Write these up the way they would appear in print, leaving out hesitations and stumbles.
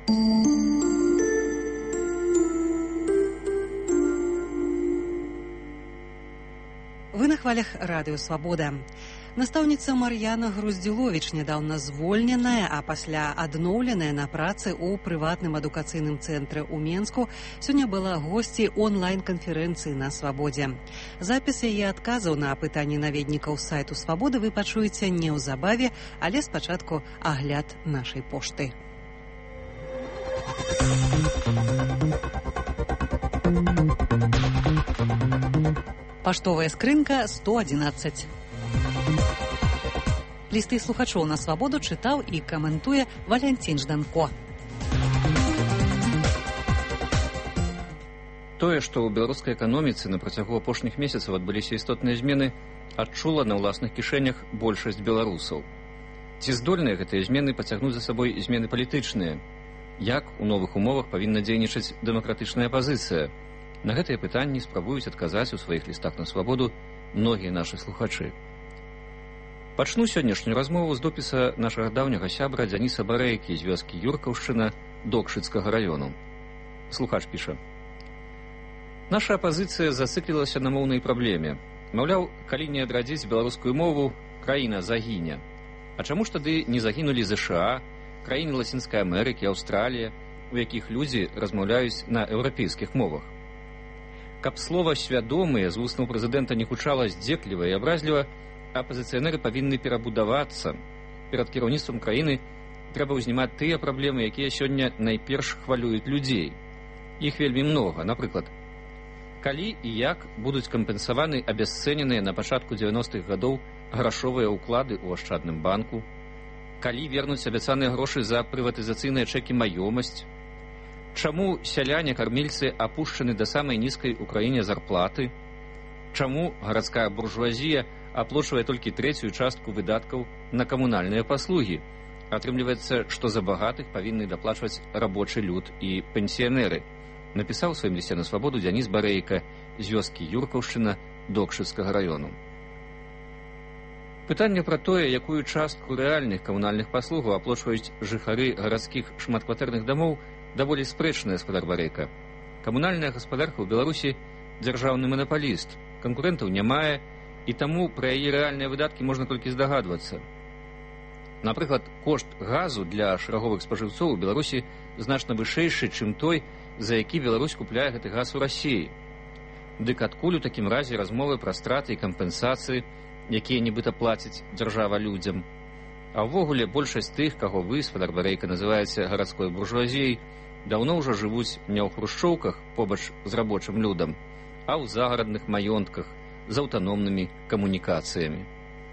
Вы на хвалях радыё «Свабода». Настаўніца Мар'яна Груздзіловіч нядаўна звольненая, а пасля адноўленая на працы ў прыватным адукацыйным цэнтры ў Менску, сёння была госцей онлайн-канферэнцыі на «Свабодзе». Запіс яе адказаў на пытанні наведнікаў сайту «Свабоды» вы пачуеце неўзабаве, але спачатку агляд нашай пошты. Паштовая скрынка 111. Лісты слухачоў на «Свабоду» чытаў і каментуе Валянцін Жданко. Тое, што ў беларускай эканоміцы на працягу апошніх месяцаў адбыліся істотныя змены, адчула на ўласных кішэнях большасць беларусаў. Ці здольныя гэтыя змены пацягнуць за сабой змены палітычныя? Як у новых умовах павінна дзейнічаць дэмакратычная апазіцыя? На гэтыя пытанні спрабуюць адказаць у сваіх лістах на «Свабоду» многія нашы слухачы. Пачну сённяшнюю размову з допіса нашага даўняга сябра Дзяніса Барэйкі з вёскі Юркаўшчына Докшыцкага раёну. Слухач піша: «Наша апазіцыя зацыклілася на моўнай праблеме. Маўляў, калі не адрадзіць беларускую мову, краіна загіне. А чаму ж тады не загінулі ЗША, краіны Лацінскай Амерыкі, Аўстралія, у якіх людзі размаўляюць на еўрапейскіх мовах? Каб слова «свядомыя» з вуснаў прэзідэнта не гучала здзекліва і абразліва, апазіцыянеры павінны перабудавацца. Перад кіраўніцтвам краіны трэба ўзнімаць тыя праблемы, якія сёння найперш хвалююць людзей. Іх вельмі многа. Напрыклад, калі і як будуць кампенсаваны абясцэненыя на пачатку 90-х гадоў грашовыя ўклады ў Ашчадным банку, калі вернуць абяцаныя грошы за прыватызацыйныя чэкі маёмасць, чаму сяляне-кармельцы апушчаны да самай нізкай у краіне зарплаты, чаму гарадская буржуазія аплочвае толькі трэцюю частку выдаткаў на камунальныя паслугі. Атрымліваецца, што за багатых павінны даплачваць рабочы люд і пенсіянеры. Напісаў у сваім лісце на «Свабоду» Дзяніс Барэйка з вёскі Юркаўшчына Докшыцкага раёну. Пытанне пра тое, якую частку рэальных камунальных паслугаў аплочваюць жыхары гарадскіх шматкватэрных дамоў, даволі спрэчная, гаспадар Барэйка. Камунальная гаспадарка ў Беларусі дзяржаўны манапаліст, канкурэнтаў не мае, і таму пра яе рэальныя выдаткі можна толькі здагадвацца. Напрыклад, кошт газу для шараговых спажыўцоў у Беларусі значна вышэйшы, чым той, за які Беларусь купляе гэты газ у Расіі. Дык адкуль у такім разе размовы пра страты і кампенсацыі, якія нібыта плаціць дзяржава людзям? А ўвогуле, большасць тых, каго вы, гаспадар Барэйка, называеце гарадской буржуазіяй, даўно ўжо жывуць не ў хрушчоўках побач з рабочым людам, а ў загарадных маёнтках з аўтаномнымі камунікацыямі.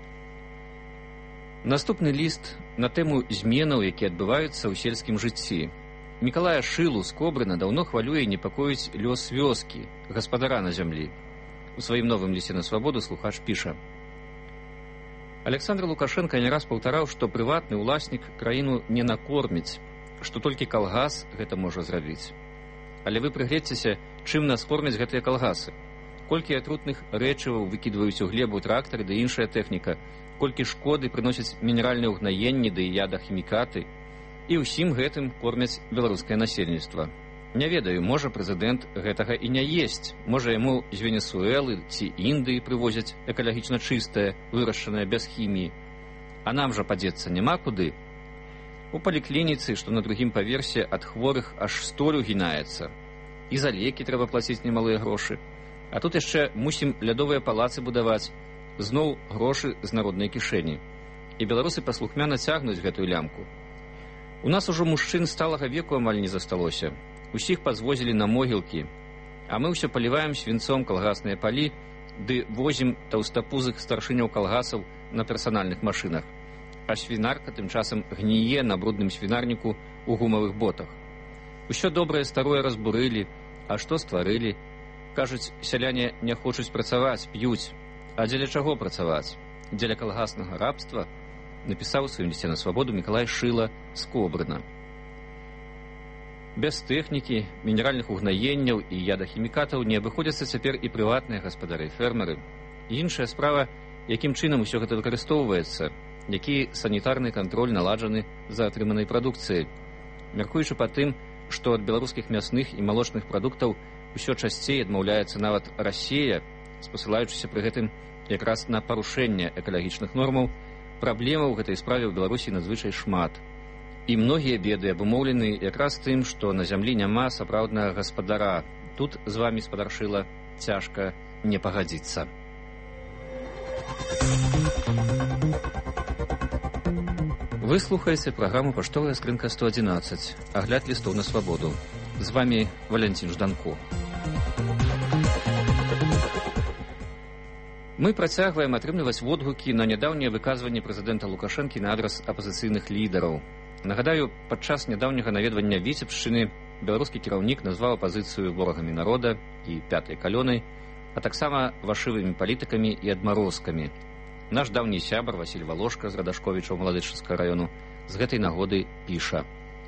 Наступны ліст на тэму зменаў, якія адбываюцца ў сельскім жыцці. Мікалая Шылу з Кобрына даўно хвалюе і непакоіць лёс вёскі, гаспадара на зямлі. У сваім новым лісце на «Свабоду» слухач піша: «Александр Лукашенко не раз паўтараў, што прыватны ўласнік краіну не накорміць, што толькі калгас гэта можа зрабіць. Але вы прыгледзьцеся, чым нас кормяць гэтыя калгасы. Колькі атрутных рэчываў выкідваюць у глебу трактары ды іншая тэхніка, колькі шкоды прыносяць мінеральныя ўгнаенні ды ядахімікаты. І ўсім гэтым кормяць беларускае насельніцтва. Не ведаю, можа прэзідэнт гэтага і не есць, можа яму з Венесуэлы ці Індыі прывозяць экалагічна чыстае, вырашчанае без хіміі. А нам жа падзецца няма куды. У паліклініцы, што на другім паверсе, ад хворых аж столь угінаецца. І за лекі трэба плаціць немалыя грошы. А тут яшчэ мусім лядовыя палацы будаваць. Зноў грошы з народнай кішэні. І беларусы паслухмяна цягнуць гэтую лямку. У нас ужо мужчын сталага веку амаль не засталося. Усіх пазвозілі на могілкі. А мы ўсё паліваем свінцом калгасныя палі, ды возім таўстапузых старшыняў калгасаў на персанальных машынах. А свінарка тым часам гніе на брудным свінарніку ў гумавых ботах. Усё добрае старое разбурылі, а што стварылі? Кажуць, сяляне не хочуць працаваць, п'юць. А дзеля чаго працаваць? Дзеля калгаснага рабства? Напісаў у сваім лісце на «Свабоду» Мікалай Шыла з Кобрына. Без тэхнікі, мінеральных угнаенняў і ядахімікатаў не абыходзяцца цяпер і прыватныя гаспадары і фермеры. Іншая справа, якім чынам усё гэта выкарыстоўваецца, які санітарны кантроль наладжаны за атрыманай прадукцыяй. мяркуючы па тым, што ад беларускіх мясных і малочных прадуктаў усё часцей адмаўляецца нават Расія, спасылаючыся пры гэтым якраз на парушэнне экалагічных нормаў, праблемаў у гэтай справе ў Беларусі надзвычай шмат. І многія беды абумоўлены якраз тым, што на зямлі няма сапраўднага гаспадара. Тут з вамі, спадаршыла, цяжка не пагадзіцца. Вы слухаеце праграму «Паштовая скрынка 111», агляд лістоў на свабоду. З вамі Валянцін Жданко. Мы працягваем атрымліваць водгукі на нядаўнія выказванні прэзідэнта Лукашэнкі на адрас апазіцыйных лідараў. Нагадаю, падчас нядаўняга наведвання Віцебшчыны беларускі кіраўнік назваў апазіцыю ворагамі народа і пятай калёнай, а таксама вашывымі палітыкамі і адмарозкамі. Наш даўні сябар Васіль Волошка з Радашковіча ў Маладычынскага раёну з гэтай нагоды піша: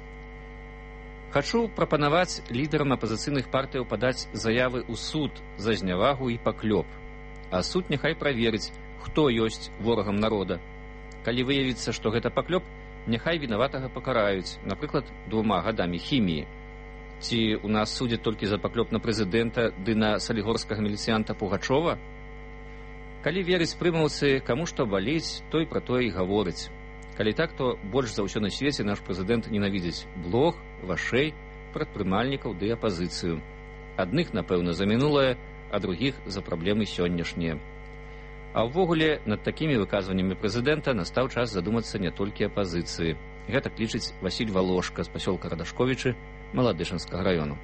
«Хачу прапанаваць лідарам апазіцыйных партыяў падаць заявы ў суд за знявагу і паклёп. А суд няхай праверыць, хто ёсць ворагам народа. Калі выявіцца, што гэта паклёп, няхай вінаватага пакараюць, напрыклад, 2 гадамі хіміі. Ці ў нас судзяць толькі за паклёп на прэзідэнта ды на салігорскага міліцыянта Пугачова? Калі верыць прымаўцы, каму што баліць, той пра тое і гаворыць. Калі так, то больш за ўсё на свеце наш прэзідэнт ненавідзіць блог, вашэй, прадпрымальнікаў ды апазіцыю. Адных, напэўна, за мінулае, а другіх за праблемы сённяшнія. А ўвогуле, над такімі выказваннямі прэзідэнта настаў час задумацца не толькі апазіцыі. Гэтак лічыць Васіль Волошка з пасёлка Радашковічы Маладышынскага раёну.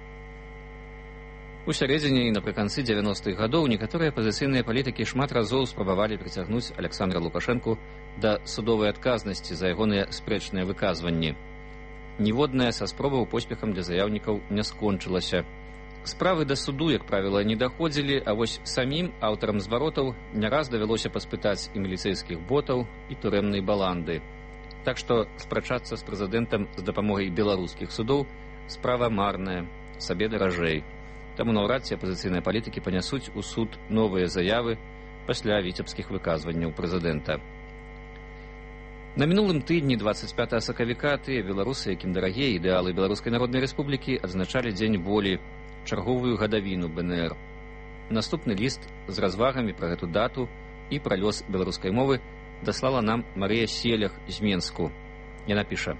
У сярэдзіне і напрыканцы 90-х гадоў некаторыя апазіцыйныя палітыкі шмат разоў спрабавалі прыцягнуць Александра Лукашэнку да судовай адказнасці за ягоныя спрэчныя выказванні. Ніводная са спробаў поспехам для заяўнікаў не скончылася. Справы да суду, як правіла, не даходзілі, а вось самім аўтарам зваротаў не раз давялося паспытаць і міліцэйскіх ботаў, і турэмнай баланды. Так што спрачацца з прэзідэнтам з дапамогай беларускіх судоў справа марная, сабе даражэй. Таму наўрад ці апазіцыйныя палітыкі панясуць у суд новыя заявы пасля віцебскіх выказванняў прэзідэнта. На мінулым тыдні 25 сакавіка тыя беларусы, якім дарагія ідэалы Беларускай Народнай Рэспублікі, адзначалі дзень волі, чарговую гадавіну БНР. Наступны ліст з развагамі пра гэту дату і пра лёс беларускай мовы даслала нам Марыя Селях з Менску. Яна піша: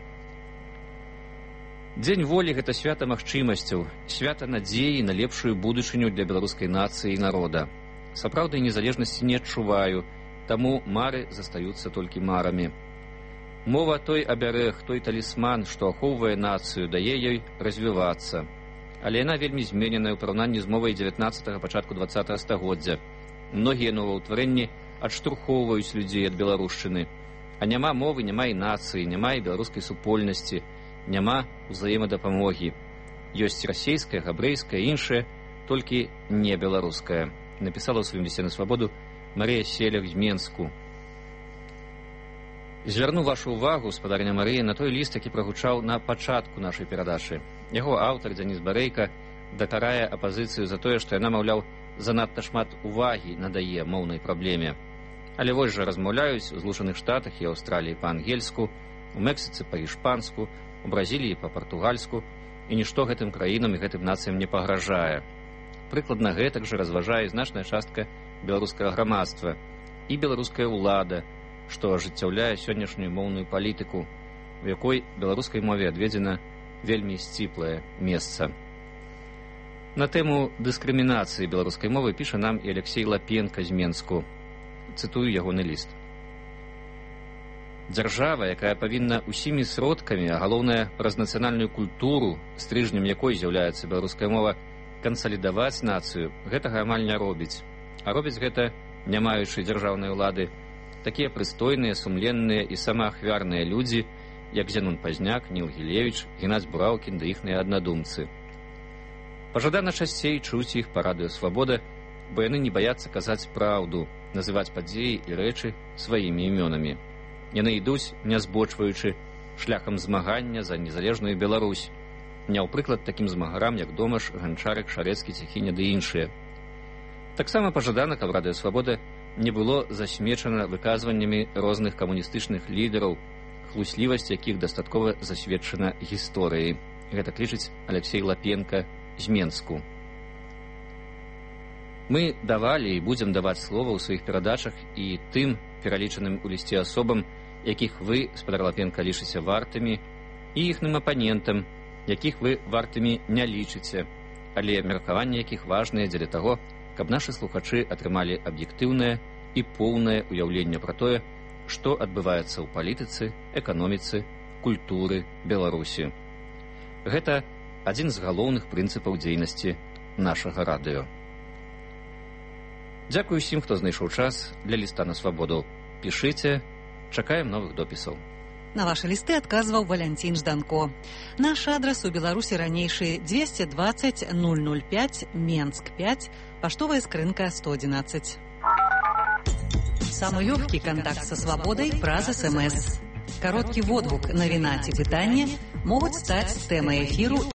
«Дзень волі – гэта свята магчымасцяў, свята надзеі на лепшую будучыню для беларускай нацыі і народа. Сапраўднай незалежнасці не адчуваю, таму мары застаюцца толькі марамі. Мова той абярэг, той талісман, што ахоўвае нацыю, дае ёй развівацца. Але яна вельмі змененая ў параўнанні з мовай 19-го, пачатку 20-го стагоддзя. Многія новаўтварэнні адштурхоўваюць людзей ад беларушчыны. А няма мовы, няма і нацыі, няма і беларускай супольнасці, няма ўзаемадапамогі. Ёсць расейская, габрэйская, іншая, толькі не беларуская», напісала ў сваім лісце на свабоду Марыя Селях з Менску. Звярну вашу ўвагу, спадарня Марыя, на той ліст, які прагучаў на пачатку нашай перадачы. Яго аўтар Дзяніс Барэйка дакарае апазіцыю за тое, што яна, маўляў, занадта шмат увагі надае моўнай праблеме. Але вось жа размаўляюць у Злучаных Штатах і Аўстраліі па-ангельску, у Мексіцы па-іспанску, у Бразіліі па-партугальску, і нішто гэтым краінам і гэтым нацыям не пагражае. Прыкладна гэтак жа разважае значная частка беларускага грамадства і беларуская ўлада, што ажыццяўляе сённяшнюю моўную палітыку, у якой беларускай мове адведзена вельмі сціплае месца. На тэму дыскрымінацыі беларускай мовы піша нам і Алексей Лапенка з Менску. Цытую ягоны ліст. «Дзяржава, якая павінна усімі сродкамі, а галоўнае праз нацыянальную культуру, стрыжнем якой з'яўляецца беларуская мова, кансалідаваць нацыю, гэтага амаль не робіць. А робіць гэта, не маючы дзяржаўнай улады, такія прыстойныя, сумленныя і самаахвярныя людзі, як Зянон Пазняк, Ніл Гілевіч, Геннадзь Бураўкін ды іхныя аднадумцы. Пажадана часцей чуць іх па радыё «Свабода», бо яны не баяцца казаць праўду, называць падзеі і рэчы сваімі імёнамі. Яны ідуць, не збочваючы, шляхам змагання за незалежную Беларусь, не ў прыклад такім змагарам, як Домаш, Ганчарык, Шарэцкі, Ціхіня ды іншыя. Таксама пажадана, каб радыё «Свабода» не было засмечана выказваннямі розных камуністычных лідараў, хлуслівасць якіх дастаткова засведчана гісторыяй. Гэта лічыць Алексей Лапенко з Менску. Мы давалі і будзем даваць слова ў сваіх перадачах і тым пералічаным у лісце асобам, якіх вы, спадар Лапенко, лічыце вартымі, і іхным апанентам, якіх вы вартымі не лічыце, але меркаванні якіх важныя дзеля таго, каб нашы слухачы атрымалі аб'ектыўнае і поўнае ўяўленне пра тое, што адбываецца ў палітыцы, эканоміцы, культуры Беларусі. Гэта адзін з галоўных прынцыпаў дзейнасці нашага радыё. Дзякуй усім, хто знайшоў час для ліста на свабоду. Пішыце, чакаем новых допісаў. На ваши листы адказваў Валянцін Жданко. Наш адрес у Беларусі ранейшы 220 005 Менск 5, паштовая скрынка 111. Самый легкий контакт со свободой праз СМС. Короткий водгук, навіна ці пытанне могуць стаць тэмай эфіру